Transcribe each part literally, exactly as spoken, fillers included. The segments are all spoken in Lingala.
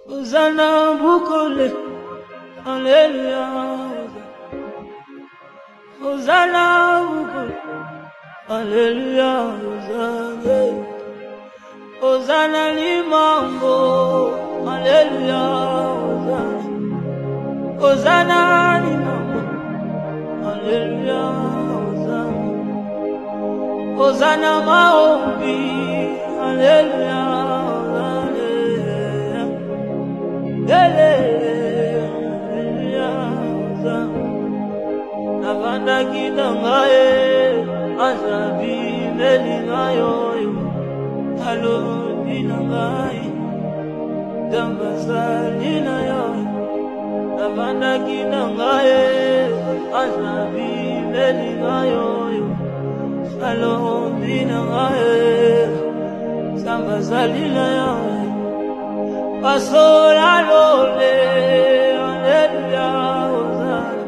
Hosanna bukole, Hallelujah. Hosanna bukole, Hallelujah. Hosanna, Hosanna limango, Hallelujah. Hosanna limango, Hallelujah. Hosanna maombi, Hallelujah. Navanda kidangaye, azabi melingayo, halo binangaye, dambazalina yo. Navanda kidangaye, azabi melingayo, halo binangaye, dambazalina yo. Pasola lole, Hallelujah, Hosanna.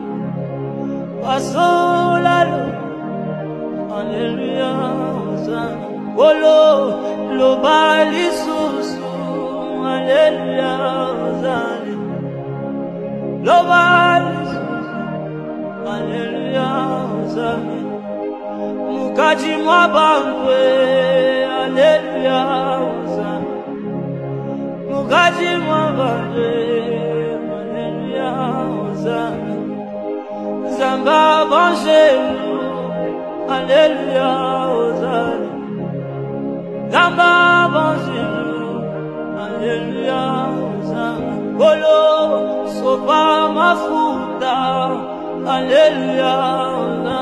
Pasola lole, Hallelujah, Hosanna. Olo, lo bali susu, Hallelujah, Hosanna. Lo bali susu, Hallelujah, Hosanna. Mukaji mwabangwe, Hallelujah, Hosanna. Mukaji mwabangwe, Hallelujah, Hosanna. Zamba banjelu, Hallelujah, Hosanna. Zamba banjelu, Hallelujah, Hosanna. Bolo sopa mafuta, Hallelujah, Hosanna.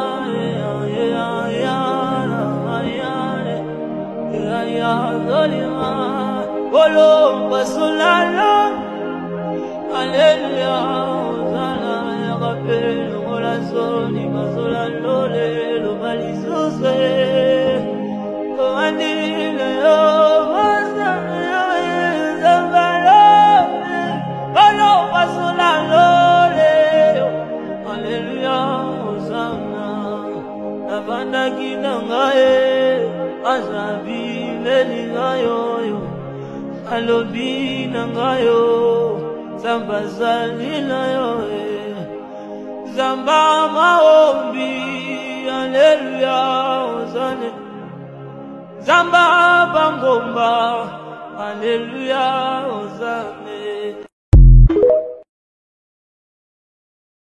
Bolo basulala, Hallelujah, Hosanna. Rappel la zone, basola lole, lo balisose, comandile yo, basana zambalo, bolo basola lole, Hallelujah, Hosanna. Navanda kinangaye, azabi melingayo, alobi nangayo, zambazalina yo. Zamba maombi, Hallelujah, Hosanna. Zamba bangomba, Hallelujah, Hosanna.